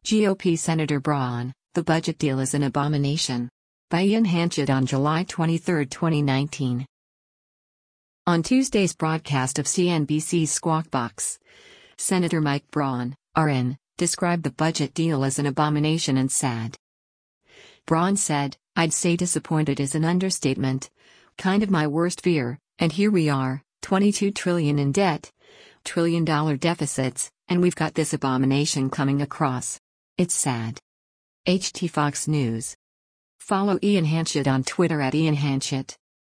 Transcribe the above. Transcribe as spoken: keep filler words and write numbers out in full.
G O P Senator Braun, the budget deal is an abomination. By Ian Hanchett on July twenty-third, twenty nineteen. On Tuesday's broadcast of C N B C's Squawk Box, Senator Mike Braun, R N, described the budget deal as an abomination and sad. Braun said, "I'd say disappointed is an understatement. Kind of my worst fear, and here we are, twenty-two trillion dollars in debt, trillion dollar deficits, and we've got this abomination coming across. It's sad." H T Fox News. Follow Ian Hanchett on Twitter at Ian Hanchett.